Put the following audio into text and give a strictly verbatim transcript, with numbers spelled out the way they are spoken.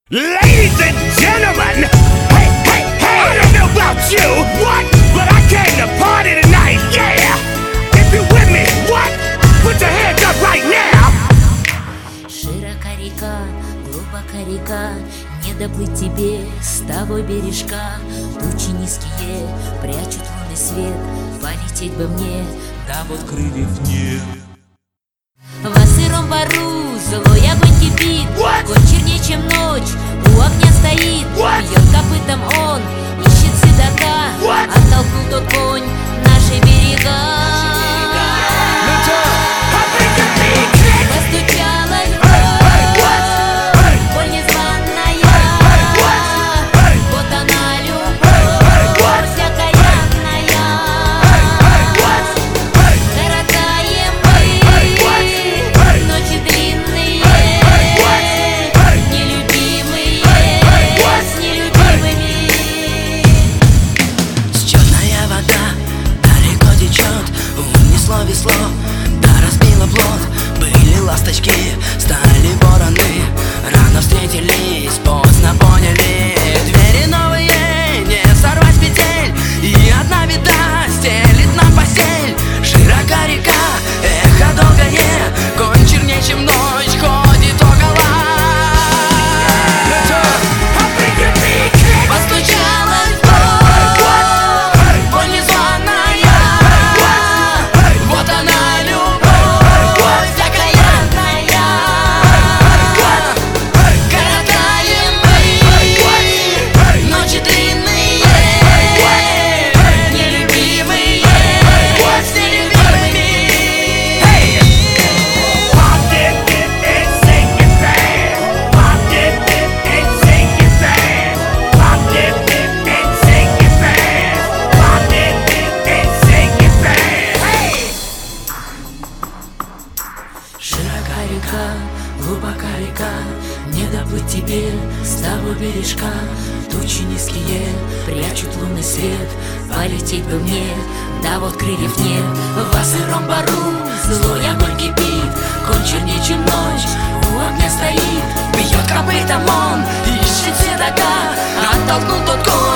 Ladies and gentlemen, hey, hey, hey, I don't know about you, what? But I came to party tonight, yeah! If you with me, what? Put your hands up right now! Широка река, глубока река, не доплыть тебе с тобой бережка. Тучи низкие прячут лунный свет, полететь бы мне, да вот крыльев нет. Во сыром бару злой огонь кипит, огонь чернее, чем ночь, у огня стоит. Бьет копытом он, ищет седока, оттолкнул тот конь наши берега. Постучалась боль, боль незваная, вот она любовь окаянная. Коротаем мы ночи длинные, нелюбимые с нелюбимыми. Черная вода далеко течет, унесло весло, да разбило плот. Были ласточки, стали вороны, рано встретились, поздно поняли. Двери новые, не сорвать петель, и одна беда стелит нам постель. Широка река, эхо долгое, конь чернее, чем ночь, ходит около. Постучалась боль, боль незваная, вот она любовь окаянная. Коротаем мы ночи длинные, нелюбимые с нелюбимыми. Pop it and sing it fast. Pop it and sing it fast. Pop it and sing it fast. Pop it and sing it fast. Hey! Широка река, глубока река, не доплыть тебе с тобой бережка. Тучи низкие прячут лунный свет, полететь бы мне, да вот крыльев нет. Во сыром бару злой огонь кипит, конь чернее, чем ночь, у огня стоит. Бьет копытом он, ищет седока, оттолкнул тот конь